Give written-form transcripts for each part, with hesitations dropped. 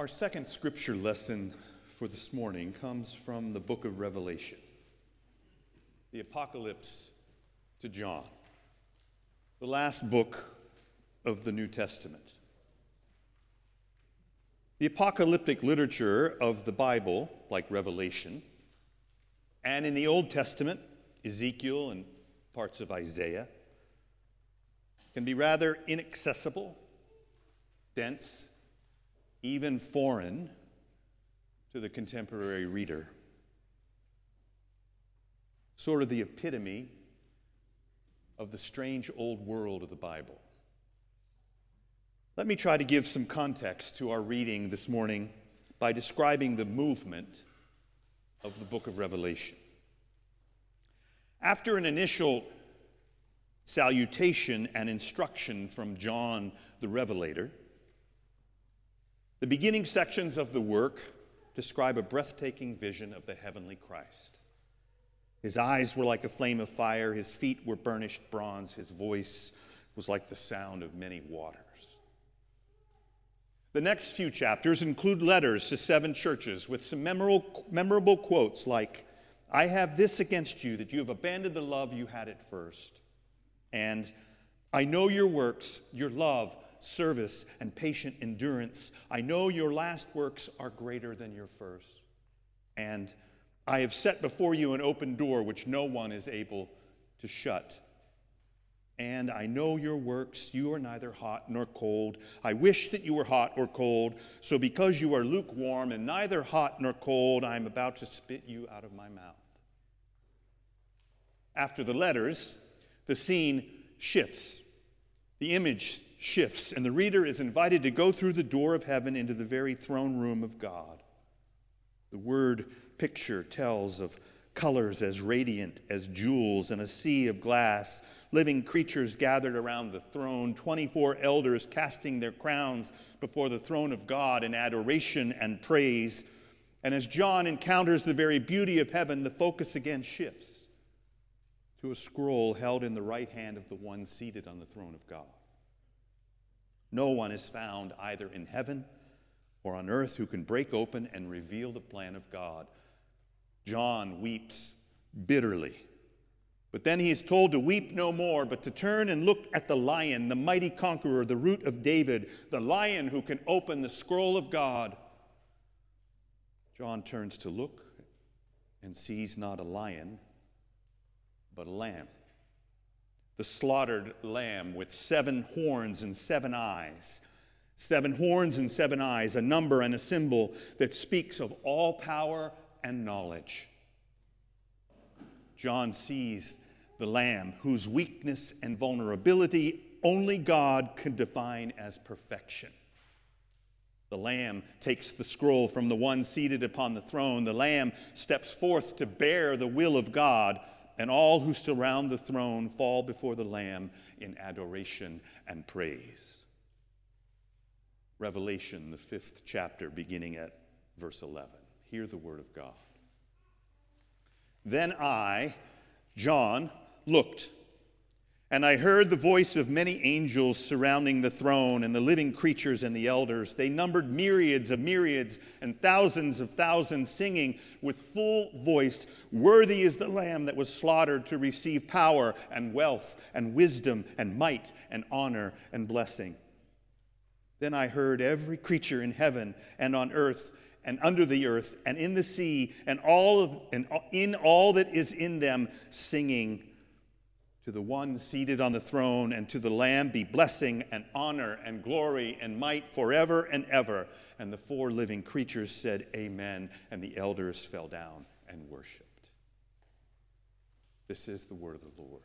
Our second scripture lesson for this morning comes from the book of Revelation, the Apocalypse to John, the last book of the New Testament. The apocalyptic literature of the Bible, like Revelation, and in the Old Testament, Ezekiel and parts of Isaiah, can be rather inaccessible, dense, even foreign to the contemporary reader. Sort of the epitome of the strange old world of the Bible. Let me try to give some context to our reading this morning by describing the movement of the book of Revelation. After an initial salutation and instruction from John the Revelator, the beginning sections of the work describe a breathtaking vision of the heavenly Christ. His eyes were like a flame of fire, his feet were burnished bronze, his voice was like the sound of many waters. The next few chapters include letters to 7 churches with some memorable quotes like, "I have this against you, that you have abandoned the love you had at first. And I know your works, your love, service, and patient endurance. I know your last works are greater than your first. And I have set before you an open door which no one is able to shut. And I know your works, you are neither hot nor cold. I wish that you were hot or cold. So because you are lukewarm and neither hot nor cold, I am about to spit you out of my mouth." After the letters, the scene shifts. The image shifts, and the reader is invited to go through the door of heaven into the very throne room of God. The word picture tells of colors as radiant as jewels and a sea of glass, living creatures gathered around the throne, 24 elders casting their crowns before the throne of God in adoration and praise. And as John encounters the very beauty of heaven, the focus again shifts to a scroll held in the right hand of the one seated on the throne of God. No one is found either in heaven or on earth who can break open and reveal the plan of God. John weeps bitterly. But then he is told to weep no more, but to turn and look at the Lion, the mighty conqueror, the root of David, the Lion who can open the scroll of God. John turns to look and sees not a lion, but a lamb. The slaughtered lamb with 7 horns and 7 eyes. 7 horns and 7 eyes, a number and a symbol that speaks of all power and knowledge. John sees the Lamb whose weakness and vulnerability only God can define as perfection. The Lamb takes the scroll from the one seated upon the throne. The Lamb steps forth to bear the will of God, and all who surround the throne fall before the Lamb in adoration and praise. Revelation, the 5th chapter, beginning at verse 11. Hear the word of God. "Then I, John, looked, and I heard the voice of many angels surrounding the throne and the living creatures and the elders. They numbered myriads of myriads and thousands of thousands, singing with full voice, 'Worthy is the Lamb that was slaughtered to receive power and wealth and wisdom and might and honor and blessing.' Then I heard every creature in heaven and on earth and under the earth and in the sea and in all that is in them singing, 'To the one seated on the throne and to the Lamb be blessing and honor and glory and might forever and ever.' And the 4 living creatures said, 'Amen.' And the elders fell down and worshiped." This is the word of the Lord.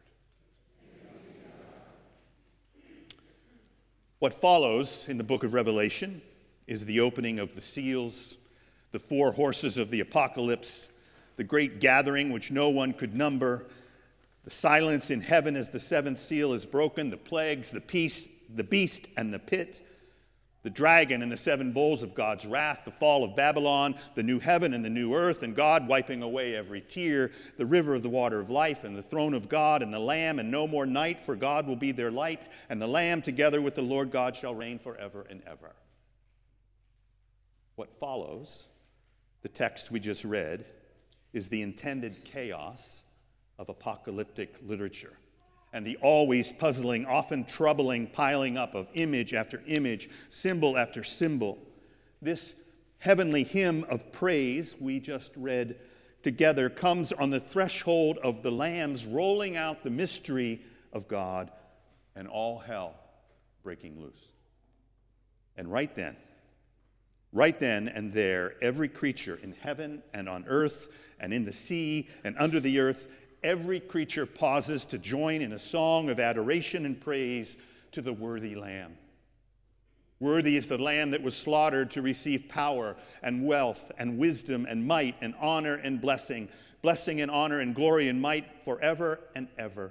What follows in the book of Revelation is the opening of the seals, the 4 horses of the apocalypse, the great gathering which no one could number, the silence in heaven as the 7th seal is broken, the plagues, the beast, and the pit, the dragon and the 7 bowls of God's wrath, the fall of Babylon, the new heaven and the new earth, and God wiping away every tear, the river of the water of life, and the throne of God, and the Lamb, and no more night, for God will be their light, and the Lamb together with the Lord God shall reign forever and ever. What follows, the text we just read, is the intended chaos of apocalyptic literature and the always puzzling, often troubling piling up of image after image, symbol after symbol. This heavenly hymn of praise we just read together comes on the threshold of the Lamb's rolling out the mystery of God and all hell breaking loose. And right then and there, every creature in heaven and on earth and in the sea and under the earth, every creature pauses to join in a song of adoration and praise to the worthy Lamb. Worthy is the Lamb that was slaughtered to receive power and wealth and wisdom and might and honor and blessing, blessing and honor and glory and might forever and ever.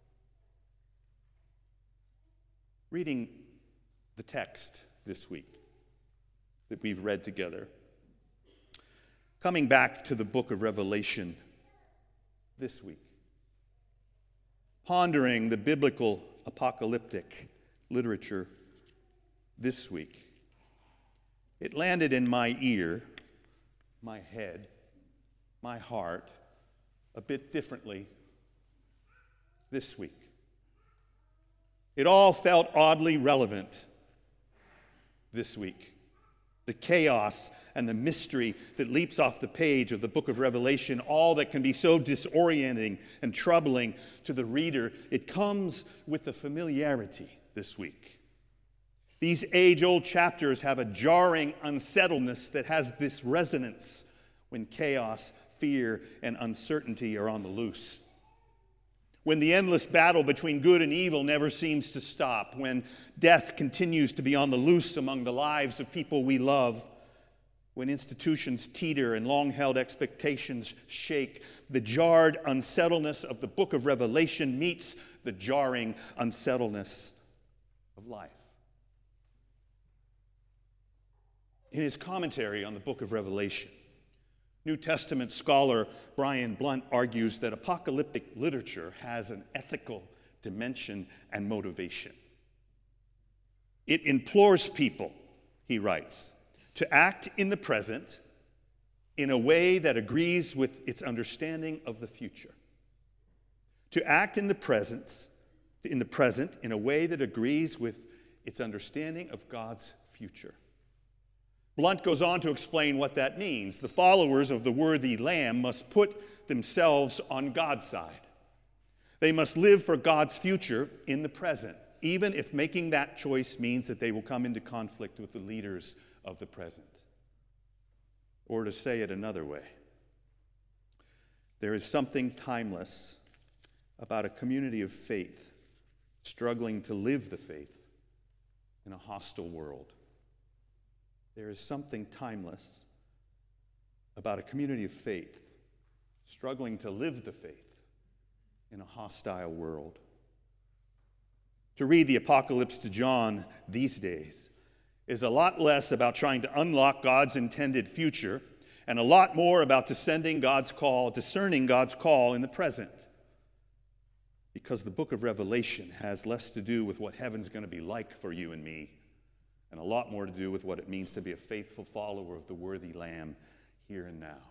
Reading the text this week that we've read together, coming back to the book of Revelation this week, pondering the biblical apocalyptic literature this week, it landed in my ear, my head, my heart, a bit differently this week. It all felt oddly relevant this week. The chaos and the mystery that leaps off the page of the book of Revelation, all that can be so disorienting and troubling to the reader, it comes with a familiarity this week. These age-old chapters have a jarring unsettledness that has this resonance when chaos, fear, and uncertainty are on the loose. When the endless battle between good and evil never seems to stop, when death continues to be on the loose among the lives of people we love, when institutions teeter and long-held expectations shake, the jarred unsettledness of the book of Revelation meets the jarring unsettledness of life. In his commentary on the book of Revelation, New Testament scholar Brian Blunt argues that apocalyptic literature has an ethical dimension and motivation. It implores people, he writes, to act in the present in a way that agrees with its understanding of the future. To act in the present in a way that agrees with its understanding of God's future. Blunt goes on to explain what that means. The followers of the worthy Lamb must put themselves on God's side. They must live for God's future in the present, even if making that choice means that they will come into conflict with the leaders of the present. Or to say it another way, there is something timeless about a community of faith struggling to live the faith in a hostile world. There is something timeless about a community of faith struggling to live the faith in a hostile world. To read the Apocalypse to John these days is a lot less about trying to unlock God's intended future and a lot more about discerning God's call in the present. Because the book of Revelation has less to do with what heaven's going to be like for you and me, and a lot more to do with what it means to be a faithful follower of the worthy Lamb here and now.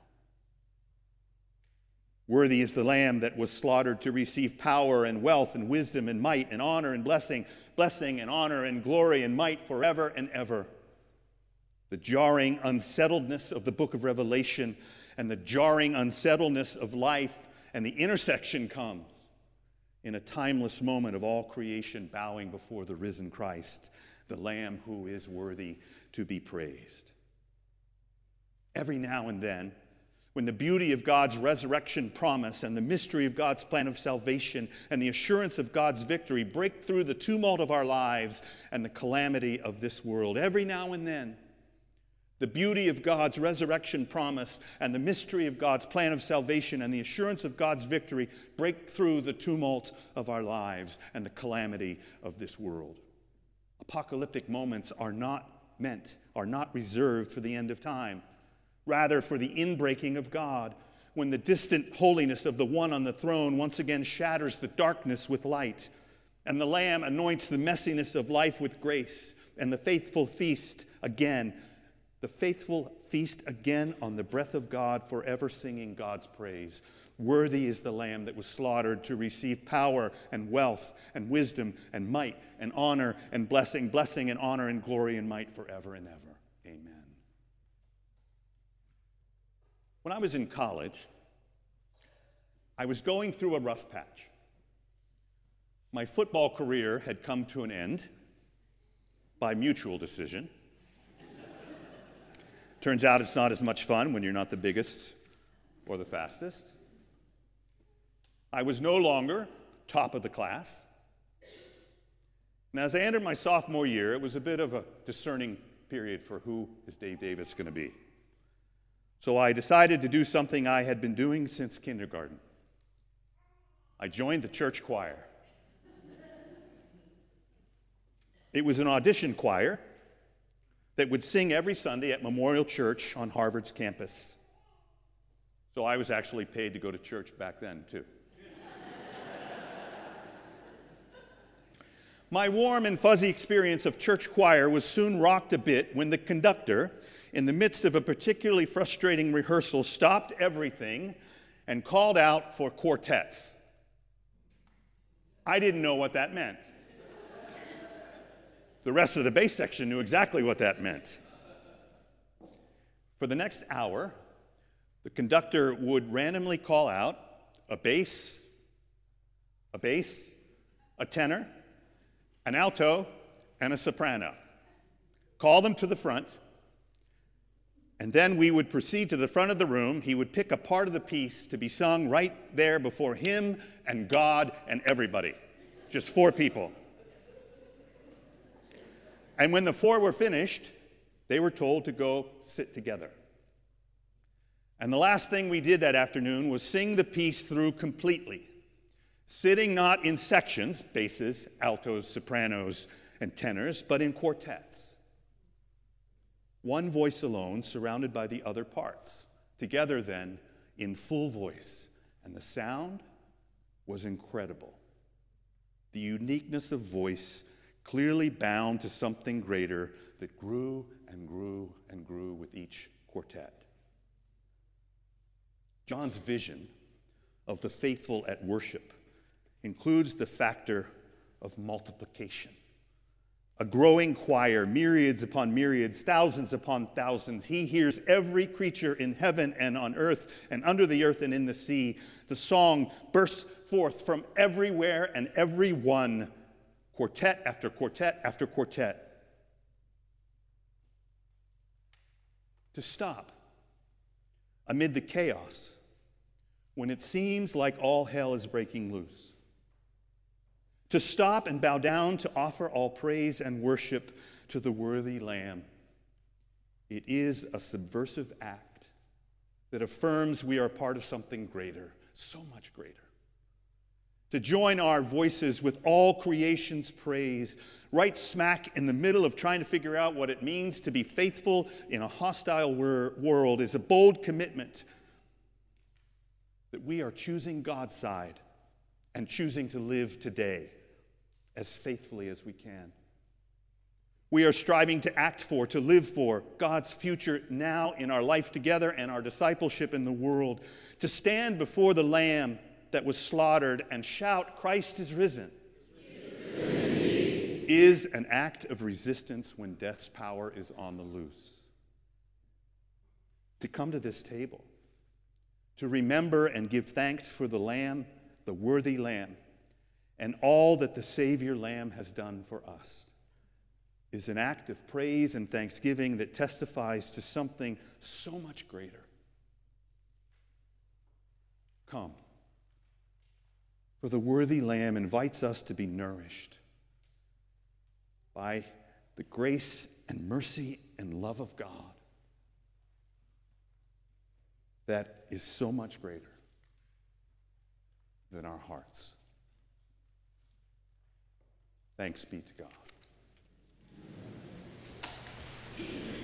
Worthy is the Lamb that was slaughtered to receive power and wealth and wisdom and might and honor and blessing and honor and glory and might forever and ever. The jarring unsettledness of the book of Revelation and the jarring unsettledness of life and the intersection comes in a timeless moment of all creation bowing before the risen Christ, the Lamb who is worthy to be praised. Every now and then, when the beauty of God's resurrection promise and the mystery of God's plan of salvation and the assurance of God's victory break through the tumult of our lives and the calamity of this world, every now and then, the beauty of God's resurrection promise and the mystery of God's plan of salvation and the assurance of God's victory break through the tumult of our lives and the calamity of this world. Apocalyptic moments are not reserved for the end of time, rather for the inbreaking of God, when the distant holiness of the one on the throne once again shatters the darkness with light, and the Lamb anoints the messiness of life with grace, and the faithful feast again The faithful feast again on the breath of God, forever singing God's praise. Worthy is the Lamb that was slaughtered to receive power and wealth and wisdom and might and honor and blessing, blessing and honor and glory and might forever and ever. Amen. When I was in college, I was going through a rough patch. My football career had come to an end by mutual decision. Turns out it's not as much fun when you're not the biggest or the fastest. I was no longer top of the class. And as I entered my sophomore year, it was a bit of a discerning period for who is Dave Davis going to be. So I decided to do something I had been doing since kindergarten. I joined the church choir. It was an audition choir that would sing every Sunday at Memorial Church on Harvard's campus. So I was actually paid to go to church back then, too. My warm and fuzzy experience of church choir was soon rocked a bit when the conductor, in the midst of a particularly frustrating rehearsal, stopped everything and called out for quartets. I didn't know what that meant. The rest of the bass section knew exactly what that meant. For the next hour, the conductor would randomly call out a bass, a tenor, an alto, and a soprano. Call them to the front, and then we would proceed to the front of the room. He would pick a part of the piece to be sung right there before him and God and everybody. Just 4 people. And when the 4 were finished, they were told to go sit together. And the last thing we did that afternoon was sing the piece through completely, sitting not in sections, basses, altos, sopranos, and tenors, but in quartets. One voice alone, surrounded by the other parts. Together then, in full voice. And the sound was incredible. The uniqueness of voice clearly bound to something greater that grew and grew and grew with each quartet. John's vision of the faithful at worship includes the factor of multiplication. A growing choir, myriads upon myriads, thousands upon thousands. He hears every creature in heaven and on earth and under the earth and in the sea. The song bursts forth from everywhere and everyone, quartet after quartet after quartet. To stop amid the chaos when it seems like all hell is breaking loose. To stop and bow down to offer all praise and worship to the worthy Lamb. It is a subversive act that affirms we are part of something greater, so much greater. To join our voices with all creation's praise, right smack in the middle of trying to figure out what it means to be faithful in a hostile world, is a bold commitment that we are choosing God's side and choosing to live today as faithfully as we can. We are striving to act for, to live for God's future now in our life together and our discipleship in the world, to stand before the Lamb that was slaughtered and shout, "Christ is risen," is an act of resistance when death's power is on the loose. To come to this table, to remember and give thanks for the Lamb, the worthy Lamb, and all that the Savior Lamb has done for us, is an act of praise and thanksgiving that testifies to something so much greater. Come, for the worthy Lamb invites us to be nourished by the grace and mercy and love of God that is so much greater than our hearts. Thanks be to God.